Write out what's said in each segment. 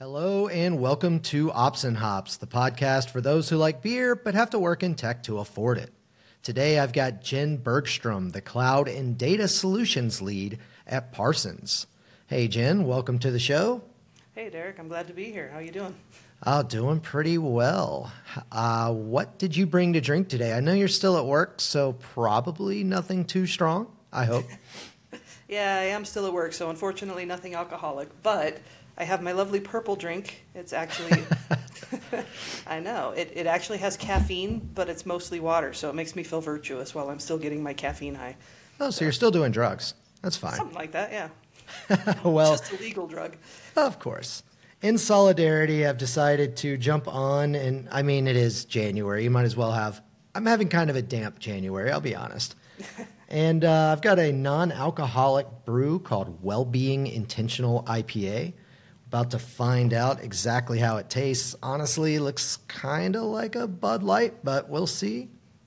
Hello and welcome to Ops and Hops, the podcast for those who like beer but have to work in tech to afford it. Today I've got Jen Bergstrom, the Cloud and Data Solutions Lead at Parsons. Hey Jen, welcome to the show. Hey Derek, I'm glad to be here. How you doing? Doing pretty well. What did you bring to drink today? I know you're still at work, so probably nothing too strong, I hope. Yeah, I am still at work, so unfortunately nothing alcoholic, but I have my lovely purple drink. It's actually, I know, it actually has caffeine, but it's mostly water, so it makes me feel virtuous while I'm still getting my caffeine high. Oh, so you're still doing drugs. That's fine. Something like that, yeah. Well, just a legal drug. Of course. In solidarity, I've decided to jump on, and I mean, it is January. You might as well have, I'm having kind of a damp January, I'll be honest. And I've got a non-alcoholic brew called Wellbeing Intentional IPA. About to find out exactly how it tastes. Honestly, looks kind of like a Bud Light, but we'll see.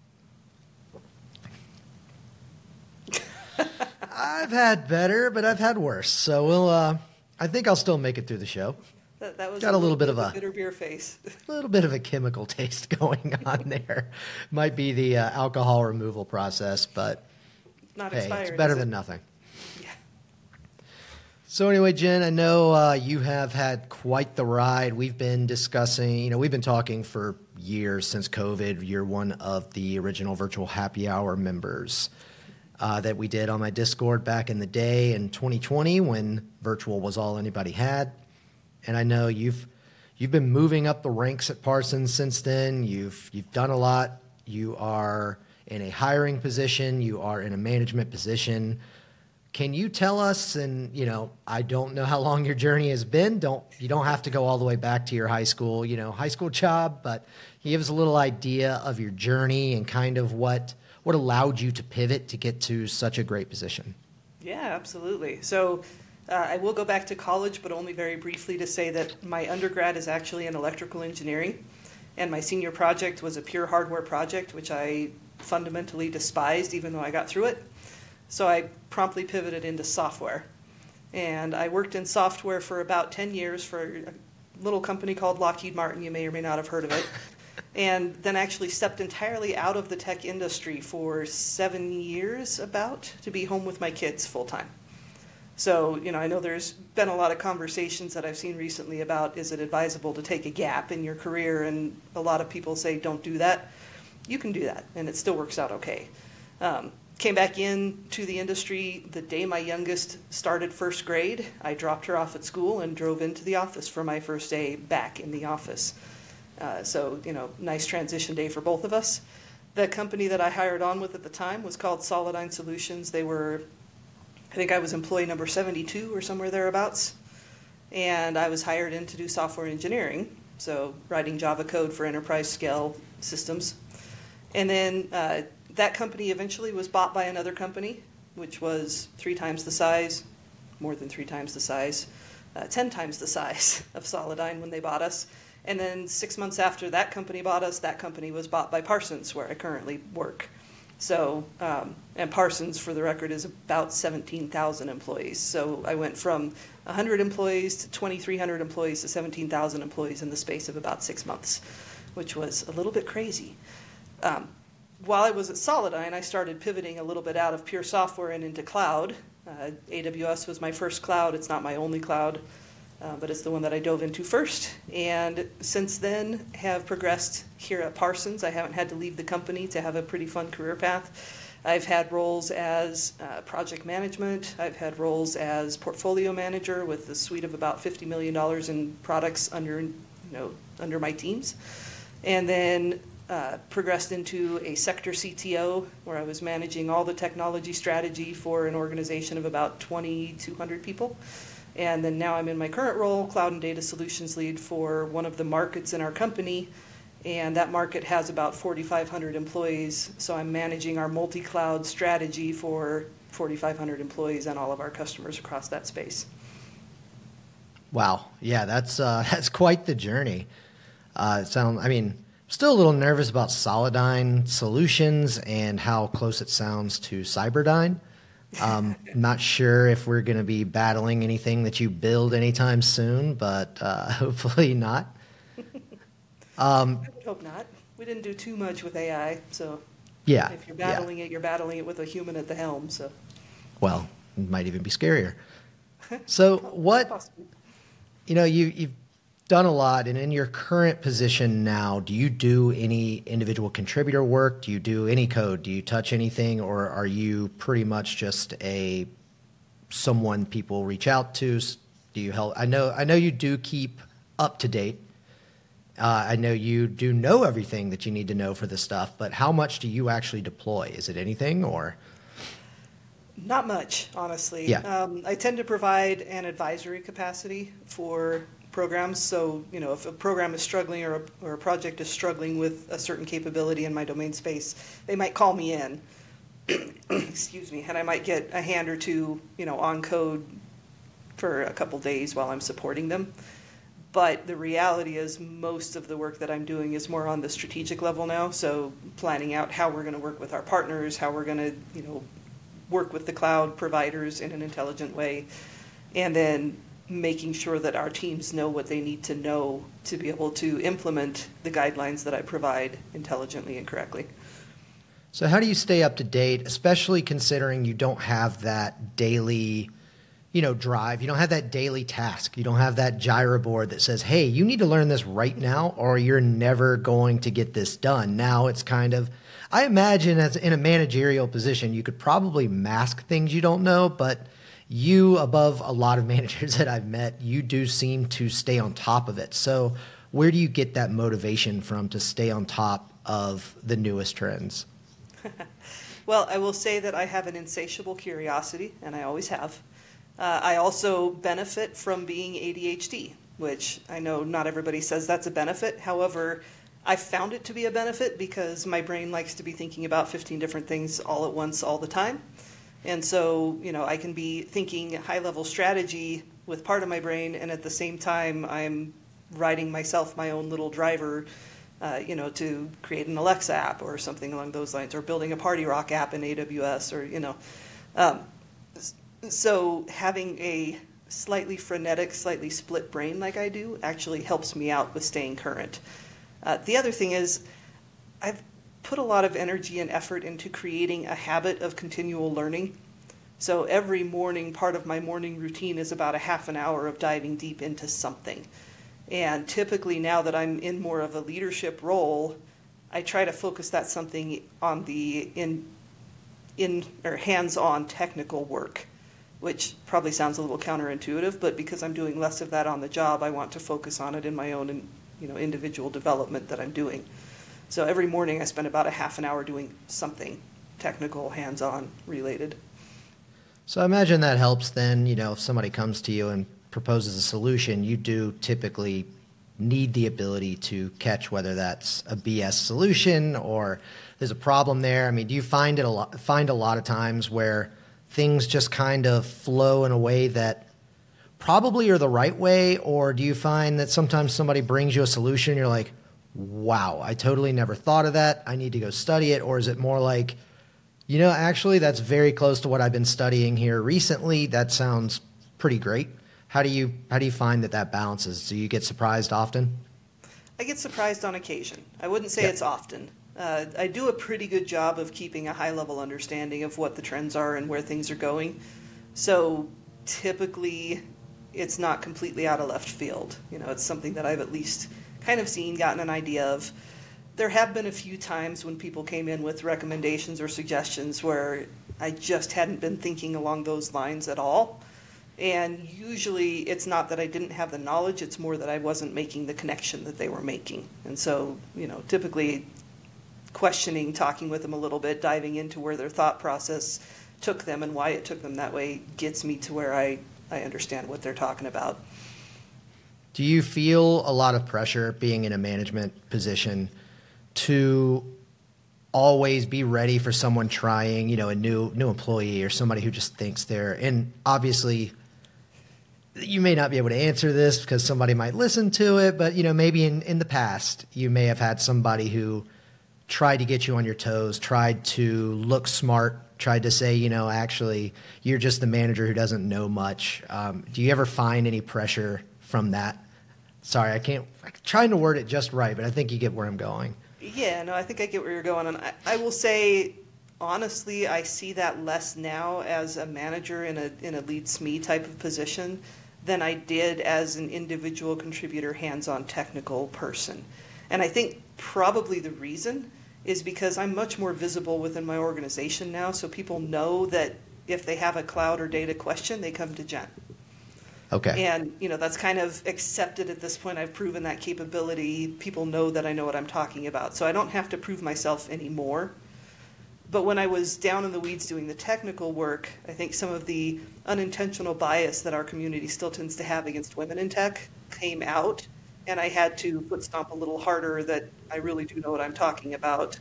I've had better, but I've had worse. So I think I'll still make it through the show. That was got a little bit of a bitter beer face. A little bit of a chemical taste going on there. Might be the alcohol removal process, but Not hey, expired, it's better is it? than nothing. Yeah. So anyway, Jen, I know you have had quite the ride. We've been discussing, we've been talking for years since COVID. You're one of the original virtual happy hour members that we did on my Discord back in the day in 2020 when virtual was all anybody had. And I know you've been moving up the ranks at Parsons since then. You've done a lot. You are in a hiring position. You are in a management position. Can you tell us, and I don't know how long your journey has been. You don't have to go all the way back to your high school job, but can you give us a little idea of your journey and kind of what allowed you to pivot to get to such a great position? Yeah, absolutely. So I will go back to college, but only very briefly to say that my undergrad is actually in electrical engineering, and my senior project was a pure hardware project, which I fundamentally despised, even though I got through it. So I promptly pivoted into software. And I worked in software for about 10 years for a little company called Lockheed Martin. You may or may not have heard of it. And then actually stepped entirely out of the tech industry for 7 years to be home with my kids full time. So, I know there's been a lot of conversations that I've seen recently about, is it advisable to take a gap in your career? And a lot of people say, don't do that. You can do that, and it still works out okay. Came back into the industry the day my youngest started first grade. I dropped her off at school and drove into the office for my first day back in the office. So, nice transition day for both of us. The company that I hired on with at the time was called Solidyne Solutions. I think I was employee number 72 or somewhere thereabouts. And I was hired in to do software engineering, so writing Java code for enterprise scale systems. And then that company eventually was bought by another company, which was 3 times the size, more than 3 times the size, 10 times the size of Solidyne when they bought us. And then 6 months after that company bought us, that company was bought by Parsons, where I currently work. So, and Parsons, for the record, is about 17,000 employees. So I went from 100 employees to 2,300 employees to 17,000 employees in the space of about 6 months, which was a little bit crazy. While I was at Solidyne, I started pivoting a little bit out of pure software and into cloud. AWS was my first cloud. It's not my only cloud, but it's the one that I dove into first. And since then, have progressed here at Parsons. I haven't had to leave the company to have a pretty fun career path. I've had roles as project management. I've had roles as portfolio manager with a suite of about $50 million in products under my teams. And then progressed into a sector CTO where I was managing all the technology strategy for an organization of about 2,200 people. And then now I'm in my current role, Cloud and Data Solutions Lead for one of the markets in our company. And that market has about 4,500 employees. So I'm managing our multi-cloud strategy for 4,500 employees and all of our customers across that space. Wow. Yeah, that's quite the journey. Still a little nervous about Solidyne Solutions and how close it sounds to Cyberdyne. Not sure if we're going to be battling anything that you build anytime soon, but hopefully not. I would hope not. We didn't do too much with AI, so Yeah, if you're yeah. battling it, you're battling it with a human at the helm. So, Well, it might even be scarier. So what, possibly. you've done a lot, and in your current position now, do you do any individual contributor work? Do you do any code? Do you touch anything, or are you pretty much just someone people reach out to? Do you help? I know you do keep up to date. I know you do know everything that you need to know for this stuff, but how much do you actually deploy? Is it anything, or? Not much, honestly. Yeah. I tend to provide an advisory capacity for programs. So, if a program is struggling or a project is struggling with a certain capability in my domain space, they might call me in, excuse me, and I might get a hand or two, on code for a couple days while I'm supporting them. But the reality is most of the work that I'm doing is more on the strategic level now. So planning out how we're going to work with our partners, how we're going to, work with the cloud providers in an intelligent way, and then making sure that our teams know what they need to know to be able to implement the guidelines that I provide intelligently and correctly. So how do you stay up to date, especially considering you don't have that daily, drive? You don't have that daily task. You don't have that gyro board that says, hey, you need to learn this right now or you're never going to get this done. Now it's kind of, I imagine as in a managerial position, you could probably mask things you don't know, but you, above a lot of managers that I've met, you do seem to stay on top of it. So where do you get that motivation from to stay on top of the newest trends? Well, I will say that I have an insatiable curiosity, and I always have. I also benefit from being ADHD, which I know not everybody says that's a benefit. However, I found it to be a benefit because my brain likes to be thinking about 15 different things all at once all the time. And so, I can be thinking high-level strategy with part of my brain, and at the same time, I'm writing myself my own little driver, to create an Alexa app or something along those lines, or building a Party Rock app in AWS, or, So having a slightly frenetic, slightly split brain like I do actually helps me out with staying current. The other thing is I've put a lot of energy and effort into creating a habit of continual learning. So every morning, part of my morning routine is about a half an hour of diving deep into something. And typically now that I'm in more of a leadership role, I try to focus that something on the or hands-on technical work, which probably sounds a little counterintuitive, but because I'm doing less of that on the job, I want to focus on it in my own individual development that I'm doing. So every morning I spend about a half an hour doing something technical, hands-on related. So I imagine that helps then, if somebody comes to you and proposes a solution, you do typically need the ability to catch whether that's a BS solution or there's a problem there. I mean, do you find a lot of times where things just kind of flow in a way that probably are the right way, or do you find that sometimes somebody brings you a solution and you're like, wow, I totally never thought of that, I need to go study it? Or is it more like, actually that's very close to what I've been studying here recently, that sounds pretty great? How do you find that balances? Do you get surprised often? I get surprised on occasion. I wouldn't say Yeah. it's often. I do a pretty good job of keeping a high-level understanding of what the trends are and where things are going. So typically, it's not completely out of left field. It's something that I've at least kind of seen, gotten an idea of. There have been a few times when people came in with recommendations or suggestions where I just hadn't been thinking along those lines at all. And usually it's not that I didn't have the knowledge, it's more that I wasn't making the connection that they were making. And so, typically questioning, talking with them a little bit, diving into where their thought process took them and why it took them that way gets me to where I understand what they're talking about. Do you feel a lot of pressure being in a management position to always be ready for someone trying, a new employee or somebody who just thinks they're, and obviously you may not be able to answer this because somebody might listen to it, but maybe in the past you may have had somebody who tried to get you on your toes, tried to look smart, tried to say, actually, you're just the manager who doesn't know much. Do you ever find any pressure from that? Sorry, I'm trying to word it just right, but I think you get where I'm going. Yeah, no, I think I get where you're going. And I will say, honestly, I see that less now as a manager in a lead SME type of position than I did as an individual contributor, hands-on technical person. And I think probably the reason is because I'm much more visible within my organization now, so people know that if they have a cloud or data question, they come to Jen. Okay. And, that's kind of accepted at this point. I've proven that capability. People know that I know what I'm talking about. So I don't have to prove myself anymore. But when I was down in the weeds doing the technical work, I think some of the unintentional bias that our community still tends to have against women in tech came out. And I had to foot stomp a little harder that I really do know what I'm talking about,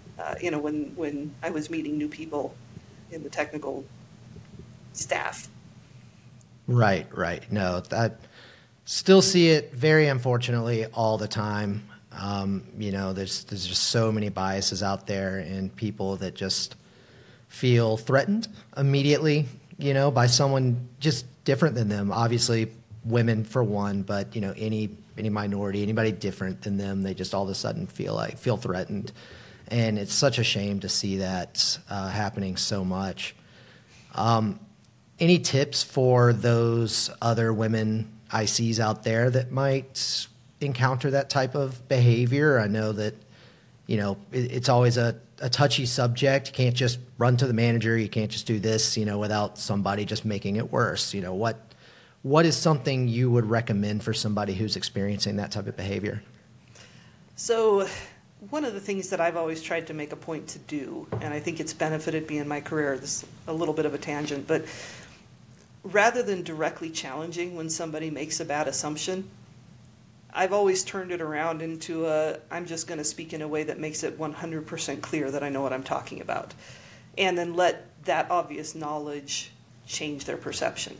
when I was meeting new people in the technical staff. Right. No, I still see it very unfortunately all the time. There's just so many biases out there and people that just feel threatened immediately, by someone just different than them. Obviously, women for one, but any minority, anybody different than them, they just all of a sudden feel threatened, and it's such a shame to see that happening so much. Any tips for those other women ICs out there that might encounter that type of behavior? I know that, it's always a touchy subject. You can't just run to the manager. You can't just do this, without somebody just making it worse. What is something you would recommend for somebody who's experiencing that type of behavior? So one of the things that I've always tried to make a point to do, and I think it's benefited me in my career, this is a little bit of a tangent, but rather than directly challenging when somebody makes a bad assumption, I've always turned it around into I'm just going to speak in a way that makes it 100% clear that I know what I'm talking about. And then let that obvious knowledge change their perception.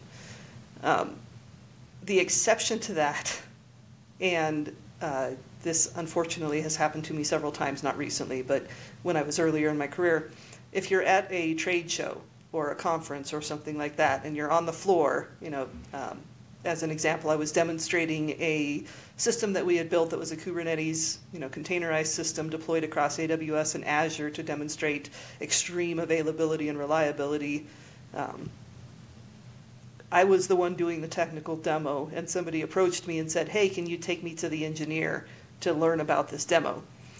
The exception to that, and this unfortunately has happened to me several times, not recently, but when I was earlier in my career, if you're at a trade show or a conference or something like that, and you're on the floor, as an example, I was demonstrating a system that we had built that was a Kubernetes, containerized system deployed across AWS and Azure to demonstrate extreme availability and reliability. I was the one doing the technical demo, and somebody approached me and said, "Hey, can you take me to the engineer to learn about this demo?"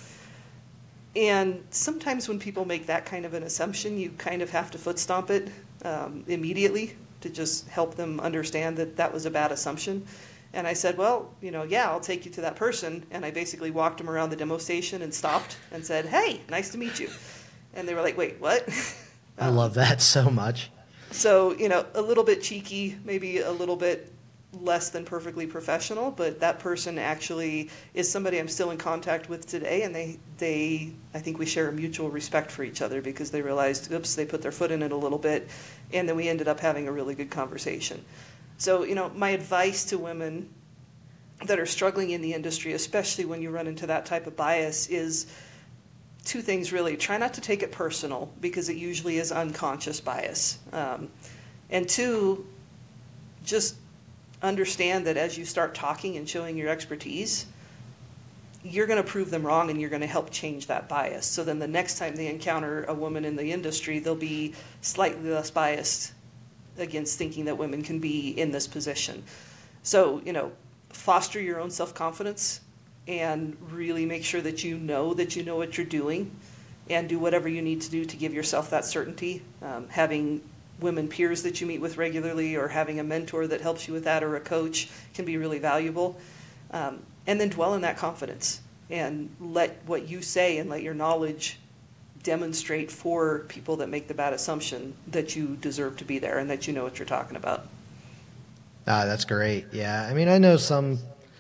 And sometimes when people make that kind of an assumption, you kind of have to foot stomp it immediately to just help them understand that that was a bad assumption. And I said, well, yeah, I'll take you to that person. And I basically walked them around the demo station and stopped and said, "Hey, nice to meet you." And they were like, "Wait, what?" I love that so much. So, a little bit cheeky, maybe a little bit less than perfectly professional, but that person actually is somebody I'm still in contact with today, and I think we share a mutual respect for each other because they realized, oops, they put their foot in it a little bit, and then we ended up having a really good conversation. So, my advice to women that are struggling in the industry, especially when you run into that type of bias, is two things really. Try not to take it personal because it usually is unconscious bias. And two, just understand that as you start talking and showing your expertise, you're going to prove them wrong and you're going to help change that bias. So then the next time they encounter a woman in the industry, they'll be slightly less biased against thinking that women can be in this position. So, foster your own self-confidence and really make sure that you know what you're doing and do whatever you need to do to give yourself that certainty. Having women peers that you meet with regularly or having a mentor that helps you with that or a coach can be really valuable. And then dwell in that confidence and let what you say and let your knowledge demonstrate for people that make the bad assumption that you deserve to be there and that you know what you're talking about. That's great. Yeah. I mean, I know some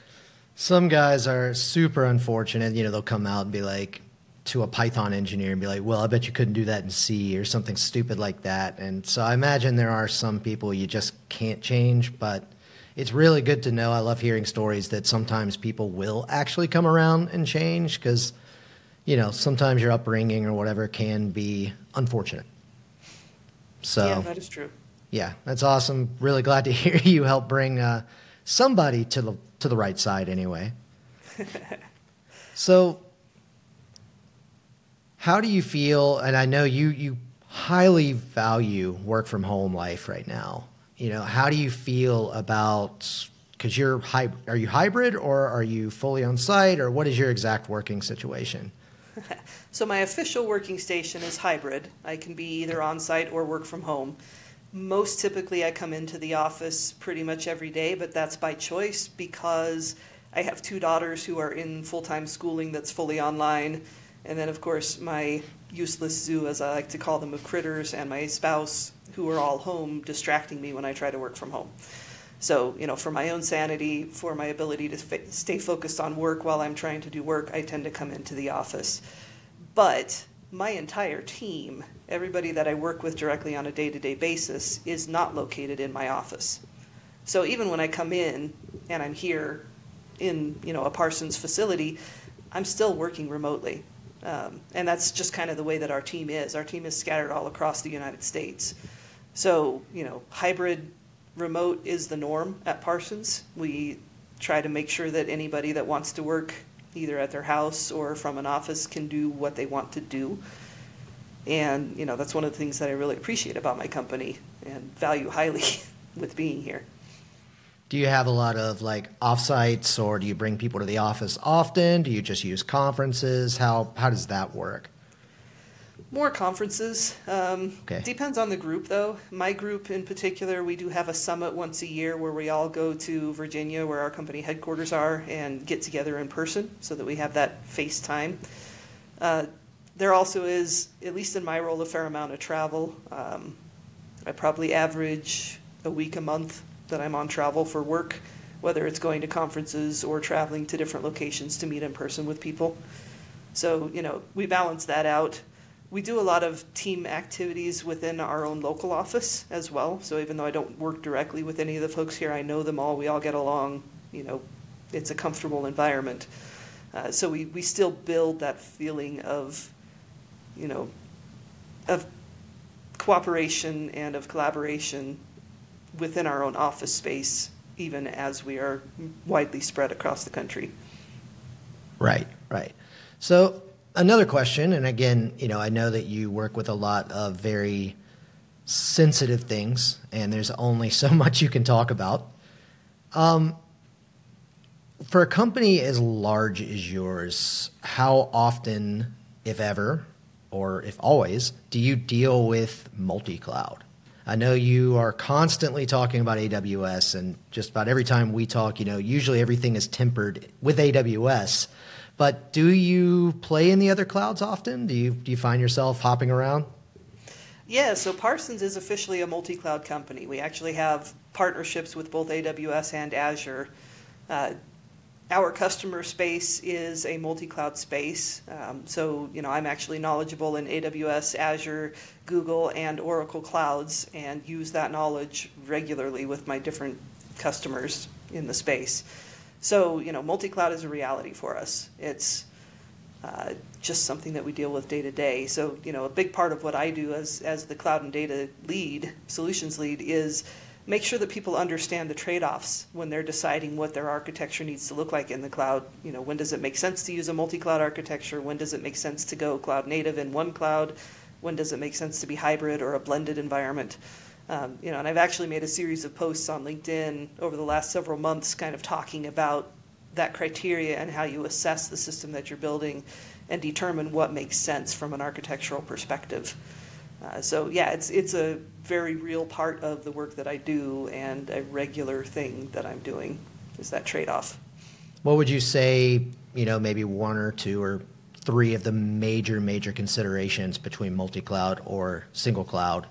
guys are super unfortunate. They'll come out and be like to a Python engineer and be like, "Well, I bet you couldn't do that in C," or something stupid like that. And so I imagine there are some people you just can't change, but it's really good to know. I love hearing stories that sometimes people will actually come around and change because, sometimes your upbringing or whatever can be unfortunate. So, Yeah, that is true. yeah, that's awesome. Really glad to hear you help bring somebody to the right side anyway. So, how do you feel? And I know you highly value work from home life right now. How do you feel about, because are you hybrid or are you fully on site, or what is your exact working situation? So my official working station is hybrid. I can be either on-site or work from home. Most typically I come into the office pretty much every day, but that's by choice because I have two daughters who are in full-time schooling that's fully online. And then of course my useless zoo, as I like to call them, of critters, and my spouse, who are all home distracting me when I try to work from home. So, for my own sanity, for my ability to stay focused on work while I'm trying to do work, I tend to come into the office. But my entire team, everybody that I work with directly on a day-to-day basis, is not located in my office. So even when I come in and I'm here in, a Parsons facility, I'm still working remotely. And that's just kind of the way that our team is. Our team is scattered all across the United States. So, hybrid remote is the norm at Parsons. We try to make sure that anybody that wants to work either at their house or from an office can do what they want to do. And, that's one of the things that I really appreciate about my company and value highly with being here. Do you have a lot of offsites, or do you bring people to the office often? Do you just use conferences? How does that work? More conferences. Okay. Depends on the group, though. My group in particular, we do have a summit once a year where we all go to Virginia, where our company headquarters are, and get together in person so that we have that face time. There also is, at least in my role, a fair amount of travel. I probably average a week a month that I'm on travel for work, whether it's going to conferences or traveling to different locations to meet in person with people. So, we balance that out. We do a lot of team activities within our own local office as well. So even though I don't work directly with any of the folks here, I know them all. We all get along. It's a comfortable environment. So we still build that feeling of, of cooperation and of collaboration within our own office space, even as we are widely spread across the country. Right. So another question, and again, I know that you work with a lot of very sensitive things, and there's only so much you can talk about. For a company as large as yours, how often, if ever, or if always, do you deal with multi-cloud? I know you are constantly talking about AWS, and just about every time we talk, usually everything is tempered with AWS. But do you play in the other clouds often? Do you find yourself hopping around? Yeah, so Parsons is officially a multi-cloud company. We actually have partnerships with both AWS and Azure. Our customer space is a multi-cloud space. So, I'm actually knowledgeable in AWS, Azure, Google, and Oracle clouds, and use that knowledge regularly with my different customers in the space. So, multi-cloud is a reality for us. It's just something that we deal with day to day. So, a big part of what I do as the cloud and data lead, solutions lead, is make sure that people understand the trade-offs when they're deciding what their architecture needs to look like in the cloud. When does it make sense to use a multi-cloud architecture? When does it make sense to go cloud native in one cloud? When does it make sense to be hybrid or a blended environment? And I've actually made a series of posts on LinkedIn over the last several months kind of talking about that criteria and how you assess the system that you're building and determine what makes sense from an architectural perspective. So yeah, it's a very real part of the work that I do, and a regular thing that I'm doing is that trade-off. What would you say, maybe one or two or three of the major considerations between multi-cloud or single cloud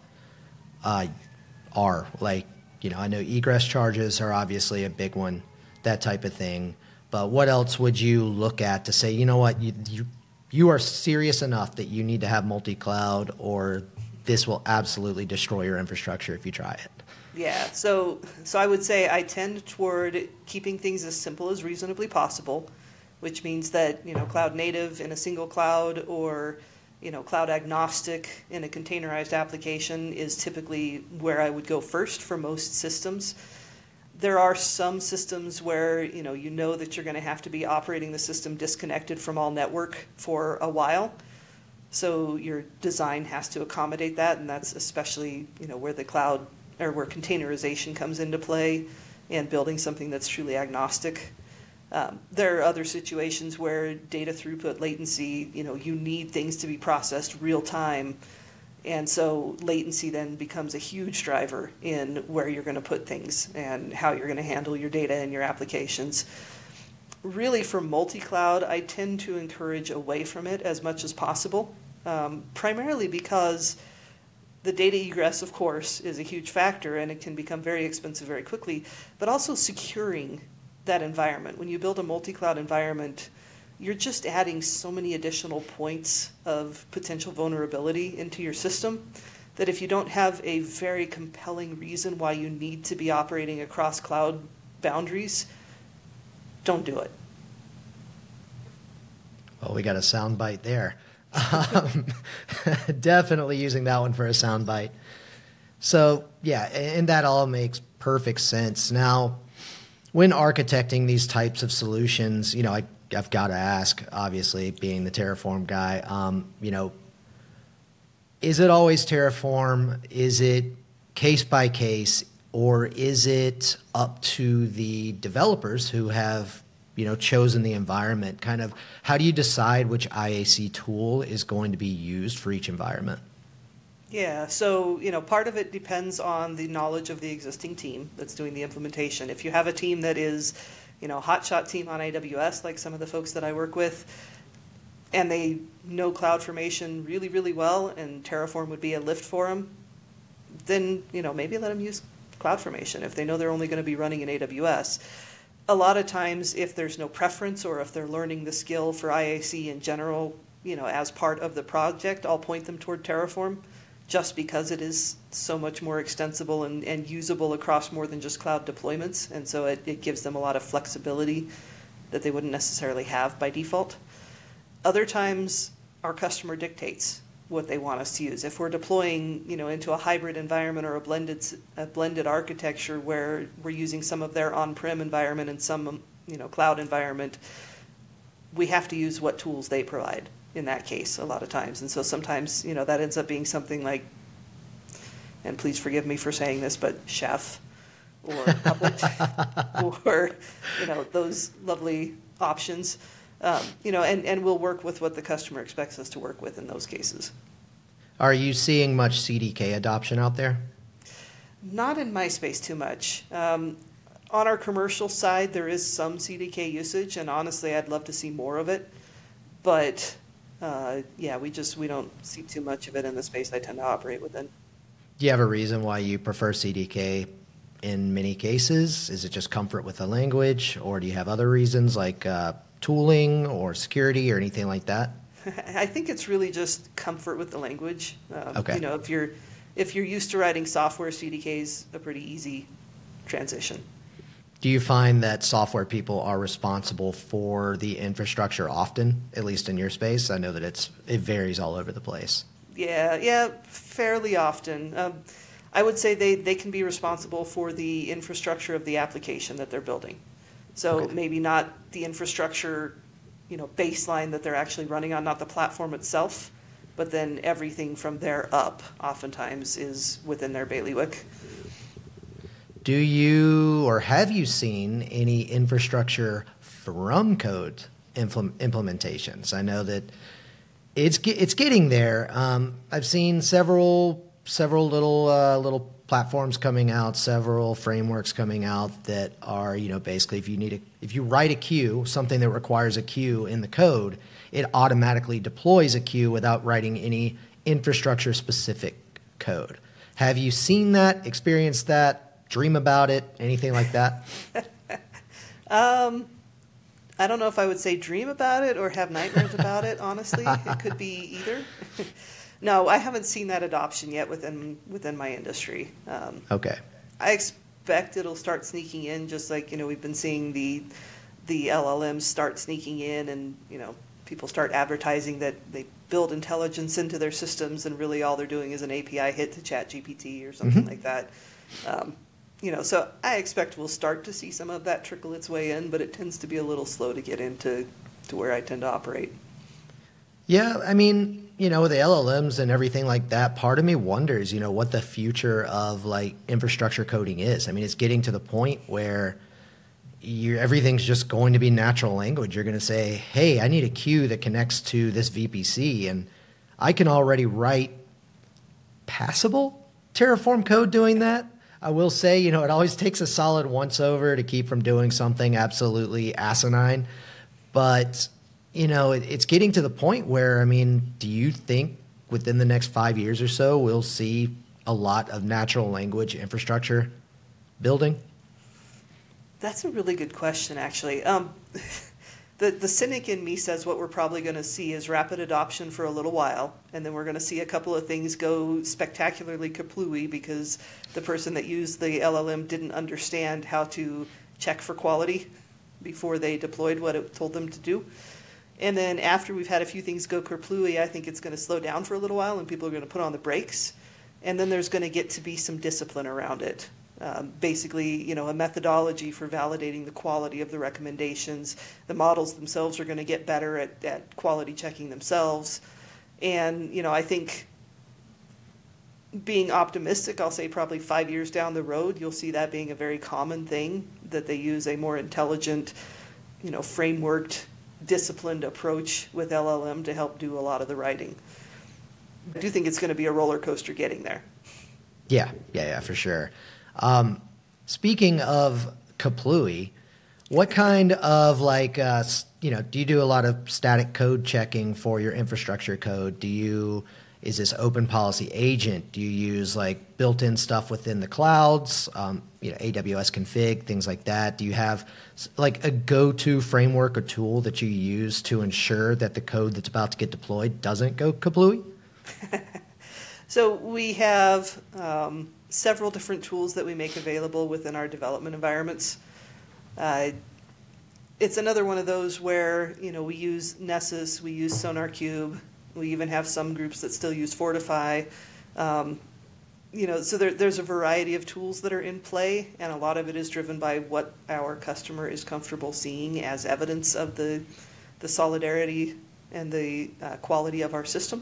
are? I know egress charges are obviously a big one, that type of thing. But what else would you look at to say, you are serious enough that you need to have multi-cloud, or this will absolutely destroy your infrastructure if you try it? Yeah, so I would say I tend toward keeping things as simple as reasonably possible, which means that, cloud native in a single cloud or, cloud agnostic in a containerized application is typically where I would go first for most systems. There are some systems where, you know that you're going to have to be operating the system disconnected from all network for a while. So your design has to accommodate that, and that's especially, where the cloud or where containerization comes into play and building something that's truly agnostic. There are other situations where data throughput latency, you need things to be processed real time. And so latency then becomes a huge driver in where you're going to put things and how you're going to handle your data and your applications. Really, for multi-cloud, I tend to encourage away from it as much as possible, primarily because the data egress, of course, is a huge factor, and it can become very expensive very quickly, but also securing that environment. When you build a multi-cloud environment, you're just adding so many additional points of potential vulnerability into your system that if you don't have a very compelling reason why you need to be operating across cloud boundaries, don't do it. Well, we got a sound bite there. Definitely using that one for a sound bite. So, yeah, and that all makes perfect sense. Now, when architecting these types of solutions, I've got to ask, obviously, being the Terraform guy, is it always Terraform? Is it case by case? Or is it up to the developers who have, chosen the environment? Kind of, how do you decide which IAC tool is going to be used for each environment? Yeah, so, part of it depends on the knowledge of the existing team that's doing the implementation. If you have a team that is, hotshot team on AWS, like some of the folks that I work with, and they know CloudFormation really, really well, and Terraform would be a lift for them, then, maybe let them use CloudFormation if they know they're only going to be running in AWS. A lot of times, if there's no preference or if they're learning the skill for IAC in general, as part of the project, I'll point them toward Terraform just because it is so much more extensible and usable across more than just cloud deployments. And so it gives them a lot of flexibility that they wouldn't necessarily have by default. Other times, our customer dictates what they want us to use. If we're deploying, into a hybrid environment or a blended architecture where we're using some of their on-prem environment and some, cloud environment, we have to use what tools they provide in that case a lot of times. And so sometimes, that ends up being something like, and please forgive me for saying this, but Chef or Public or, those lovely options. And we'll work with what the customer expects us to work with in those cases. Are you seeing much CDK adoption out there? Not in my space too much. On our commercial side, there is some CDK usage, and honestly, I'd love to see more of it. But we don't see too much of it in the space I tend to operate within. Do you have a reason why you prefer CDK in many cases? Is it just comfort with the language, or do you have other reasons like tooling or security or anything like that? I think it's really just comfort with the language. Okay. If you're used to writing software, CDK is a pretty easy transition. Do you find that software people are responsible for the infrastructure often, at least in your space? I know that it varies all over the place. Yeah, fairly often. I would say they can be responsible for the infrastructure of the application that they're building. So Okay. maybe not the infrastructure, baseline that they're actually running on, not the platform itself, but then everything from there up oftentimes is within their bailiwick. Do you or have you seen any infrastructure from code implementations? I know that it's getting there. I've seen several little platforms coming out, several frameworks coming out that are, basically if you write a queue, something that requires a queue in the code, it automatically deploys a queue without writing any infrastructure specific code. Have you seen that, experienced that, dream about it, anything like that? I don't know if I would say dream about it or have nightmares about it, honestly. It could be either. No, I haven't seen that adoption yet within my industry. Okay. I expect it'll start sneaking in, just like we've been seeing the the LLMs start sneaking in and, people start advertising that they build intelligence into their systems and really all they're doing is an API hit to ChatGPT or something like that. So I expect we'll start to see some of that trickle its way in, but it tends to be a little slow to get into where I tend to operate. Yeah, I mean, with the LLMs and everything like that, part of me wonders, what the future of like infrastructure coding is. I mean, it's getting to the point where everything's just going to be natural language. You're going to say, hey, I need a queue that connects to this VPC, and I can already write passable Terraform code doing that. I will say, it always takes a solid once over to keep from doing something absolutely asinine. But, it's getting to the point where, I mean, do you think within the next 5 years or so, we'll see a lot of natural language infrastructure building? That's a really good question, actually. The cynic in me says what we're probably going to see is rapid adoption for a little while, and then we're going to see a couple of things go spectacularly kaplooey because the person that used the LLM didn't understand how to check for quality before they deployed what it told them to do. And then after we've had a few things go kaplooey, I think it's going to slow down for a little while and people are going to put on the brakes. And then there's going to get to be some discipline around it. Basically, a methodology for validating the quality of the recommendations. The models themselves are going to get better at quality checking themselves. And, I think being optimistic, I'll say probably 5 years down the road, you'll see that being a very common thing, that they use a more intelligent, frameworked, disciplined approach with LLM to help do a lot of the writing. I do think it's going to be a roller coaster getting there. Yeah, for sure. Speaking of kaplooey, what kind of do you do a lot of static code checking for your infrastructure code? Is this open policy agent? Do you use like built-in stuff within the clouds, AWS config, things like that? Do you have like a go-to framework or tool that you use to ensure that the code that's about to get deployed doesn't go kaplooey? So we have several different tools that we make available within our development environments. It's another one of those where, we use Nessus, we use SonarQube, we even have some groups that still use Fortify. So there's a variety of tools that are in play, and a lot of it is driven by what our customer is comfortable seeing as evidence of the solidarity and the quality of our system.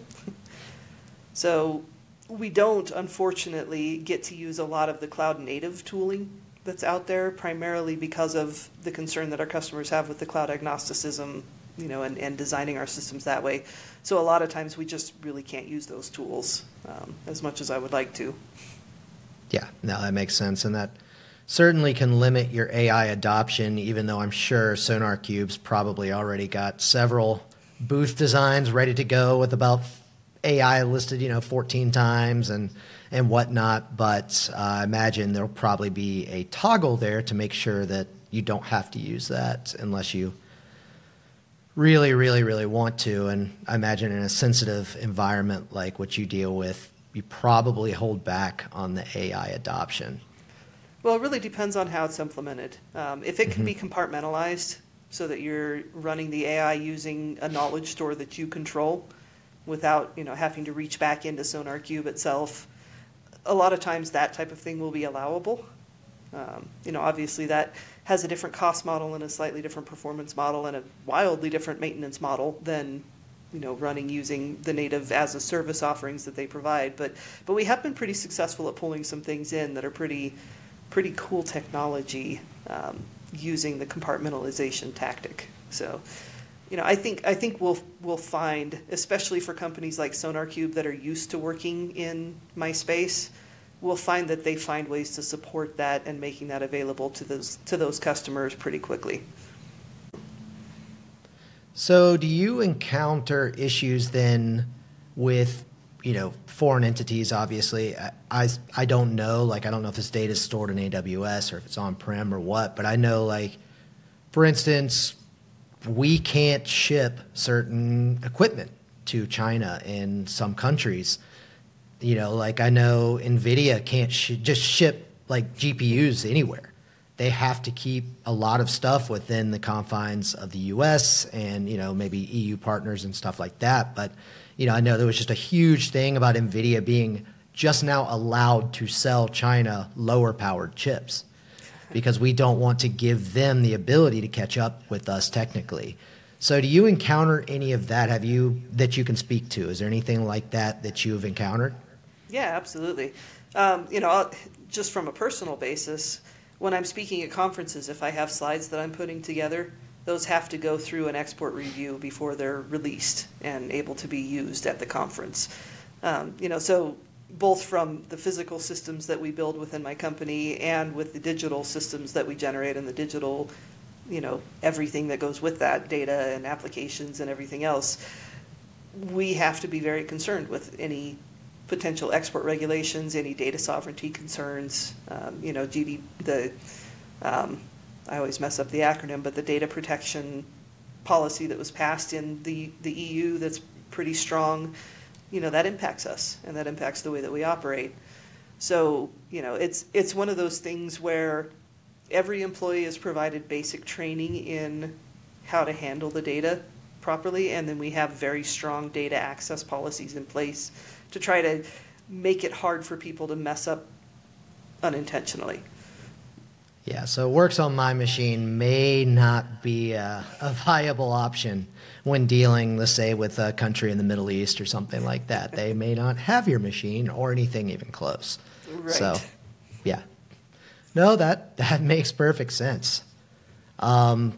So we don't, unfortunately, get to use a lot of the cloud-native tooling that's out there, primarily because of the concern that our customers have with the cloud agnosticism, and designing our systems that way. So a lot of times we just really can't use those tools as much as I would like to. Yeah, no, that makes sense. And that certainly can limit your AI adoption, even though I'm sure SonarQube's probably already got several booth designs ready to go with about AI listed, 14 times and whatnot. But I imagine there'll probably be a toggle there to make sure that you don't have to use that unless you really, really, really want to. And I imagine in a sensitive environment like what you deal with, you probably hold back on the AI adoption. Well, it really depends on how it's implemented. If it can be compartmentalized so that you're running the AI using a knowledge store that you control without having to reach back into SonarQube itself, a lot of times that type of thing will be allowable. Obviously that has a different cost model and a slightly different performance model and a wildly different maintenance model than running using the native as a service offerings that they provide. But we have been pretty successful at pulling some things in that are pretty cool technology using the compartmentalization tactic. So, I think we'll find, especially for companies like SonarQube that are used to working in my space, we'll find that they find ways to support that and making that available to those customers pretty quickly. So do you encounter issues then with, foreign entities? Obviously, I don't know, I don't know if this data is stored in AWS or if it's on-prem or what, but I know, for instance, we can't ship certain equipment to China in some countries. I know NVIDIA can't just ship GPUs anywhere. they have to keep a lot of stuff within the confines of the U.S. and, maybe EU partners and stuff like that. But, I know there was just a huge thing about NVIDIA being just now allowed to sell China lower-powered chips because we don't want to give them the ability to catch up with us technically. So do you encounter any of that? That you can speak to? Is there anything like that you've encountered? Yeah, absolutely. Just from a personal basis, when I'm speaking at conferences, if I have slides that I'm putting together, those have to go through an export review before they're released and able to be used at the conference. So both from the physical systems that we build within my company and with the digital systems that we generate and the digital, everything that goes with that, data and applications and everything else, we have to be very concerned with any potential export regulations, any data sovereignty concerns, I always mess up the acronym, but the data protection policy that was passed in the EU that's pretty strong, that impacts us and that impacts the way that we operate. So, it's one of those things where every employee is provided basic training in how to handle the data properly, and then we have very strong data access policies in place to try to make it hard for people to mess up unintentionally. Yeah, so Works on My Machine may not be a viable option when dealing, let's say, with a country in the Middle East or something like that. They may not have your machine or anything even close. Right. So, yeah. No, that makes perfect sense. So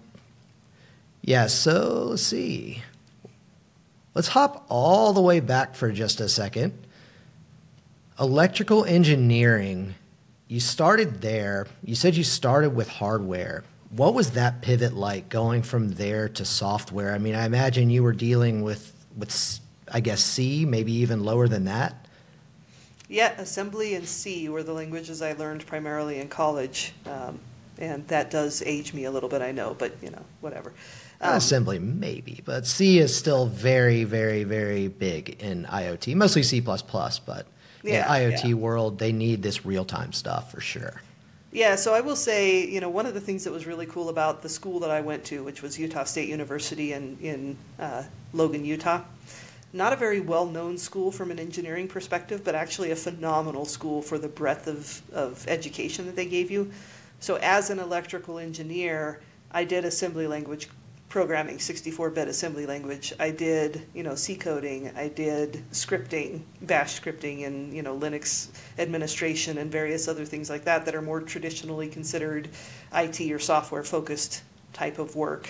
let's see. Let's hop all the way back for just a second. Electrical engineering. You started there. You said you started with hardware. What was that pivot like going from there to software? I mean, I imagine you were dealing with I guess, C, maybe even lower than that. Yeah, assembly and C were the languages I learned primarily in college. And that does age me a little bit, I know, but, whatever. Assembly, maybe, but C is still very, very, very big in IoT, mostly C++, but IoT world, they need this real-time stuff for sure. Yeah, so I will say, one of the things that was really cool about the school that I went to, which was Utah State University in Logan, Utah, not a very well-known school from an engineering perspective, but actually a phenomenal school for the breadth of education that they gave you. So as an electrical engineer, I did assembly language programming, 64-bit assembly language. I did, C coding. I did scripting, bash scripting, and, Linux administration and various other things like that are more traditionally considered IT or software-focused type of work.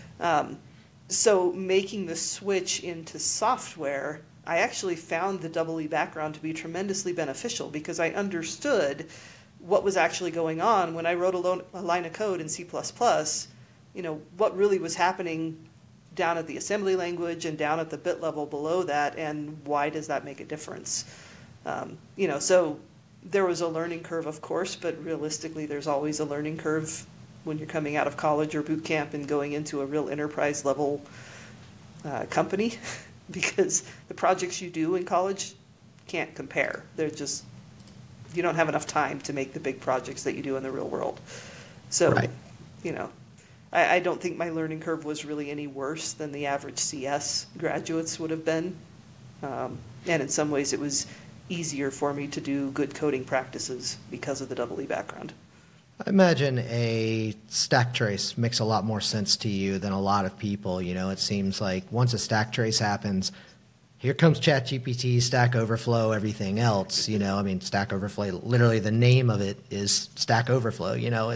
So making the switch into software, I actually found the EE background to be tremendously beneficial because I understood what was actually going on when I wrote a line of code in C++. What really was happening down at the assembly language and down at the bit level below that, and why does that make a difference? So there was a learning curve, of course, but realistically, there's always a learning curve when you're coming out of college or boot camp and going into a real enterprise level company, because the projects you do in college can't compare. They're just, you don't have enough time to make the big projects that you do in the real world. So, right. I don't think my learning curve was really any worse than the average CS graduates would have been. And in some ways, it was easier for me to do good coding practices because of the EE background. I imagine a stack trace makes a lot more sense to you than a lot of people. It seems like once a stack trace happens, here comes ChatGPT, Stack Overflow, everything else. Stack Overflow, literally the name of it is Stack Overflow.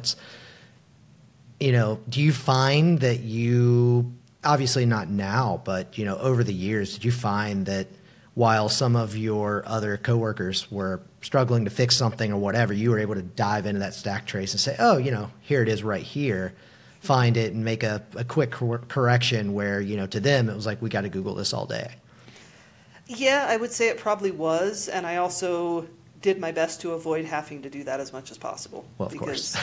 Do you find that you, obviously not now, but, over the years, did you find that while some of your other coworkers were struggling to fix something or whatever, you were able to dive into that stack trace and say, oh, here it is right here, find it and make a quick correction where, to them it was like, we got to Google this all day? Yeah, I would say it probably was, and I also did my best to avoid having to do that as much as possible. Well, of course.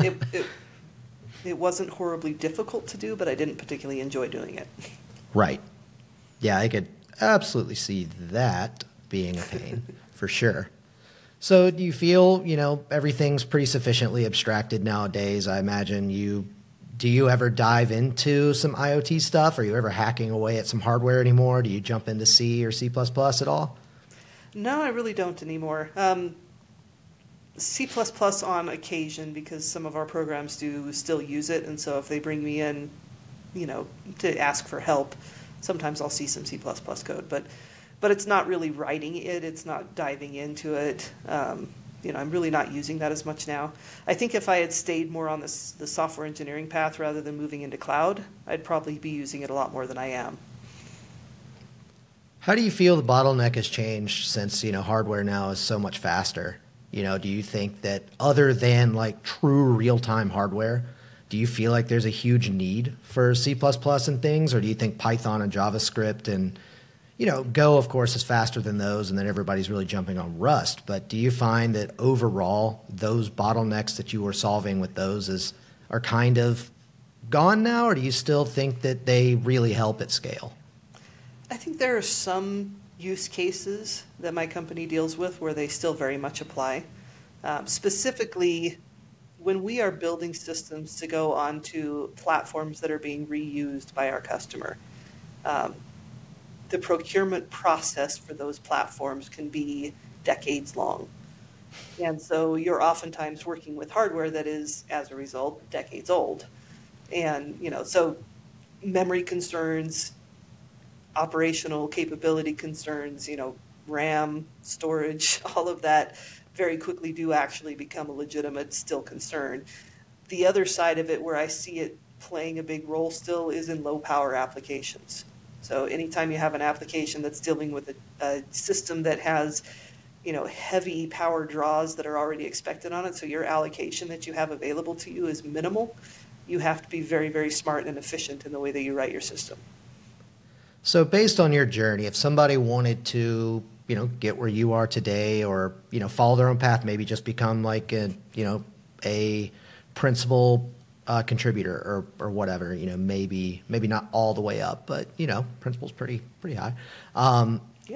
It wasn't horribly difficult to do, but I didn't particularly enjoy doing it. Right. Yeah, I could absolutely see that being a pain, for sure. So do you feel, everything's pretty sufficiently abstracted nowadays? I imagine do you ever dive into some IoT stuff? Are you ever hacking away at some hardware anymore? Do you jump into C or C++ at all? No, I really don't anymore. C++ on occasion, because some of our programs do still use it, and so if they bring me in, to ask for help, sometimes I'll see some C++ code, but it's not really writing it, it's not diving into it. I'm really not using that as much now. I think if I had stayed more on the software engineering path rather than moving into cloud, I'd probably be using it a lot more than I am. How do you feel the bottleneck has changed since, hardware now is so much faster? Do you think that other than like true real-time hardware, do you feel like there's a huge need for C++ and things, or do you think Python and JavaScript and Go, of course, is faster than those, and then everybody's really jumping on Rust. But do you find that overall, those bottlenecks that you were solving with those are kind of gone now, or do you still think that they really help at scale? I think there are some use cases that my company deals with where they still very much apply. Specifically, when we are building systems to go onto platforms that are being reused by our customer. The procurement process for those platforms can be decades long. And so you're oftentimes working with hardware that is, as a result, decades old. And, so memory concerns, operational capability concerns, RAM, storage, all of that very quickly do actually become a legitimate still concern. The other side of it where I see it playing a big role still is in low power applications. So anytime you have an application that's dealing with a system that has, heavy power draws that are already expected on it, so your allocation that you have available to you is minimal, you have to be very, very smart and efficient in the way that you write your system. So based on your journey, if somebody wanted to, get where you are today or, follow their own path, maybe just become like a principal contributor or whatever, maybe not all the way up, but principal's pretty high. Yeah.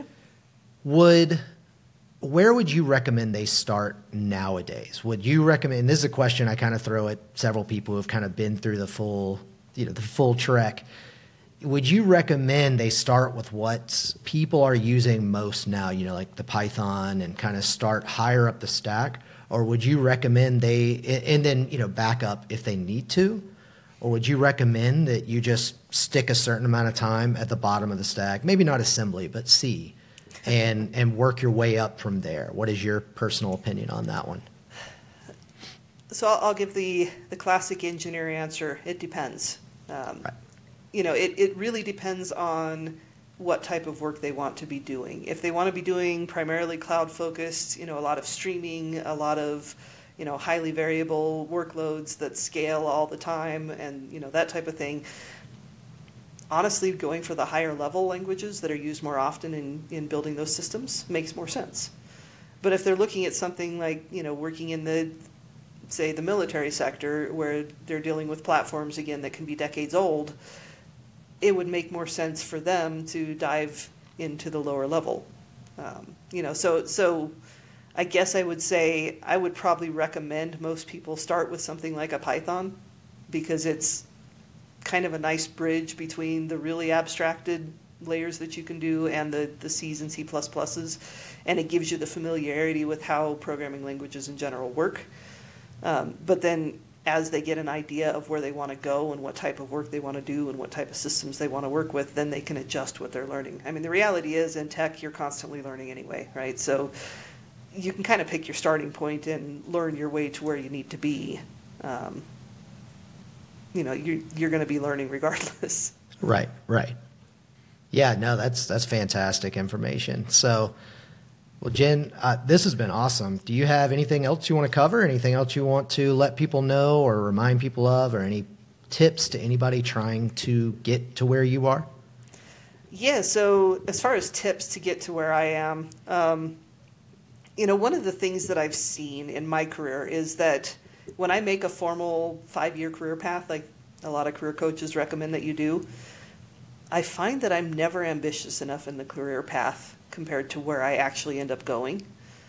Where would you recommend they start nowadays? Would you recommend? This is a question I kind of throw at several people who've kind of been through the full trek. Would you recommend they start with what people are using most now? Like the Python, and kind of start higher up the stack. Or would you recommend and then, back up if they need to? Or would you recommend that you just stick a certain amount of time at the bottom of the stack, maybe not assembly, but C, and work your way up from there? What is your personal opinion on that one? So I'll give the classic engineer answer. It depends. Right. It really depends on what type of work they want to be doing. If they want to be doing primarily cloud-focused, a lot of streaming, a lot of, highly variable workloads that scale all the time and, that type of thing, honestly, going for the higher level languages that are used more often in building those systems makes more sense. But if they're looking at something like, working in the military sector where they're dealing with platforms, again, that can be decades old, it would make more sense for them to dive into the lower level. So I guess I would say I would probably recommend most people start with something like a Python, because it's kind of a nice bridge between the really abstracted layers that you can do and the C's and C++, and it gives you the familiarity with how programming languages in general work. But then as they get an idea of where they want to go and what type of work they want to do and what type of systems they want to work with, then they can adjust what they're learning. I mean, the reality is in tech, you're constantly learning anyway, right? So you can kind of pick your starting point and learn your way to where you need to be. You're going to be learning regardless. Right. Yeah, no, that's fantastic information. So, well, Jen, this has been awesome. Do you have anything else you want to cover? Anything else you want to let people know or remind people of, or any tips to anybody trying to get to where you are? Yeah, so as far as tips to get to where I am, one of the things that I've seen in my career is that when I make a formal 5-year career path, like a lot of career coaches recommend that you do, I find that I'm never ambitious enough in the career path compared to where I actually end up going.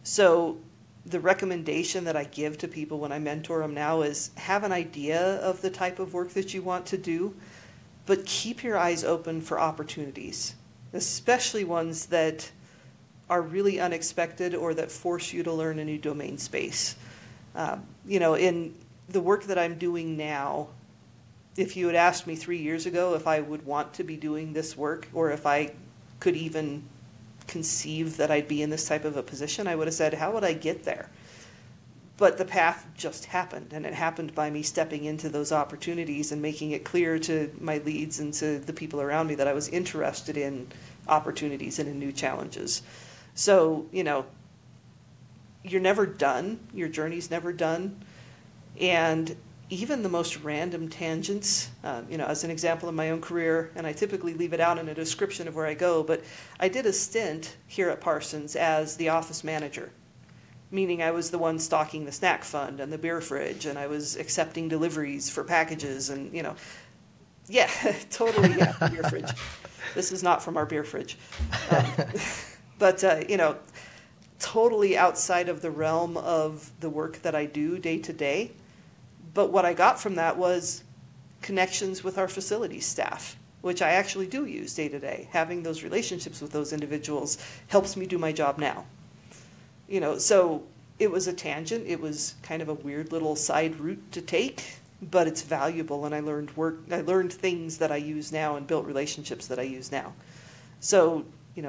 So the recommendation that I give to people when I mentor them now is have an idea of the type of work that you want to do, but keep your eyes open for opportunities, especially ones that are really unexpected or that force you to learn a new domain space. In the work that I'm doing now, if you had asked me 3 years ago if I would want to be doing this work or if I could even conceive that I'd be in this type of a position, I would have said, how would I get there? But the path just happened, and it happened by me stepping into those opportunities and making it clear to my leads and to the people around me that I was interested in opportunities and in new challenges. So, you're never done. Your journey's never done. And even the most random tangents, as an example in my own career, and I typically leave it out in a description of where I go, but I did a stint here at Parsons as the office manager, meaning I was the one stocking the snack fund and the beer fridge, and I was accepting deliveries for packages and, yeah, totally, yeah, the beer fridge. This is not from our beer fridge. But totally outside of the realm of the work that I do day to day. But what I got from that was connections with our facilities staff, which I actually do use day to day. Having those relationships with those individuals helps me do my job now. So it was a tangent. It was kind of a weird little side route to take, but it's valuable, and I learned things that I use now and built relationships that I use now. So,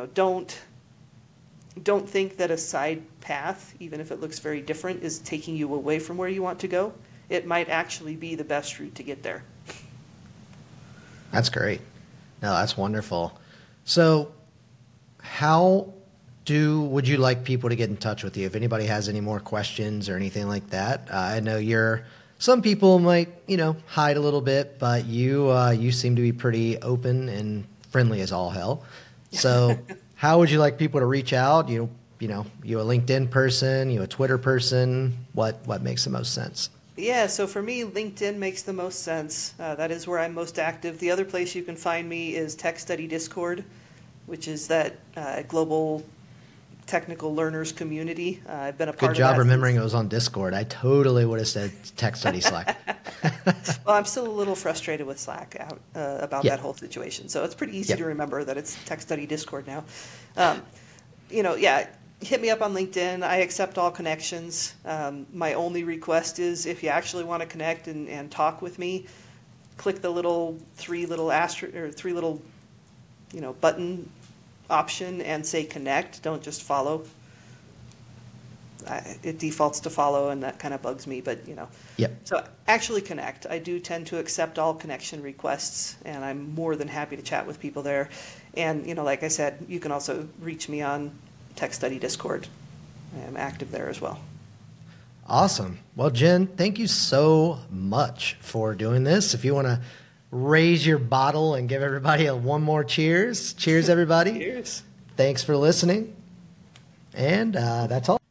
don't think that a side path, even if it looks very different, is taking you away from where you want to go. It might actually be the best route to get there. That's great. No, that's wonderful. So how would you like people to get in touch with you? If anybody has any more questions or anything like that, I know some people might, hide a little bit, but you seem to be pretty open and friendly as all hell. So how would you like people to reach out? You a LinkedIn person, you a Twitter person? What makes the most sense? Yeah, so for me, LinkedIn makes the most sense. That is where I'm most active. The other place you can find me is Tech Study Discord, which is that global technical learners community. I've been a part of that. Good job remembering it was on Discord. I totally would have said Tech Study Slack. Well, I'm still a little frustrated with Slack about that whole situation. So it's pretty easy to remember that it's Tech Study Discord now. Hit me up on LinkedIn. I accept all connections. My only request is if you actually want to connect and talk with me, click the three little button option and say connect. Don't just follow. It defaults to follow, and that kind of bugs me, but So actually connect. I do tend to accept all connection requests, and I'm more than happy to chat with people there. And like I said, you can also reach me on Tech Study Discord. I'm active there as well. Awesome. Well, Jen, thank you so much for doing this. If you want to raise your bottle and give everybody one more cheers. Cheers, everybody. Cheers. Thanks for listening. And that's all.